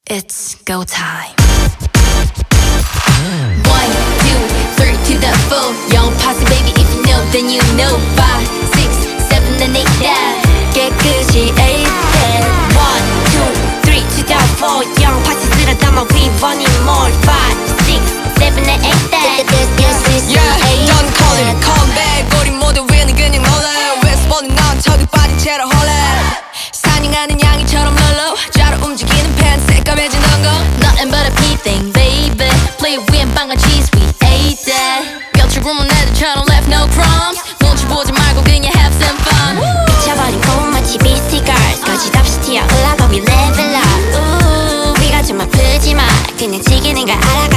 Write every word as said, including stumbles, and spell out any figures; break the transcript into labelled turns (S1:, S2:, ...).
S1: It's go time.
S2: One, two, three to the four. Young posse baby, if you know, then you know. Five, six, seven, and eight down. 깨끗이 eight down. One, two, three to the four. Young posse 쓰라 담아 we want it more. Five, six, seven, and eight down.
S3: Yeah, don't call it a comeback. 우리 모두 위는 그냥 놀래. 웨스트본은 넌 저기 빠진 채로 홀래. 사냥하는 양이처럼 널러 자로 움직이는 팬 새까매진 거.
S2: Nothing but a P thing, baby. Play 위엔 빵과 cheese, we ate that. 뼈줄 굶은 애들처럼 left no crumbs. 눈치 보지 말고 그냥 have some fun.
S4: 미쳐버린 꽃마치 비스티 girls. 거짓없이 튀어 올라가 we level up. 우 위가 좀 아프지만 그냥 지기는 걸 알아가.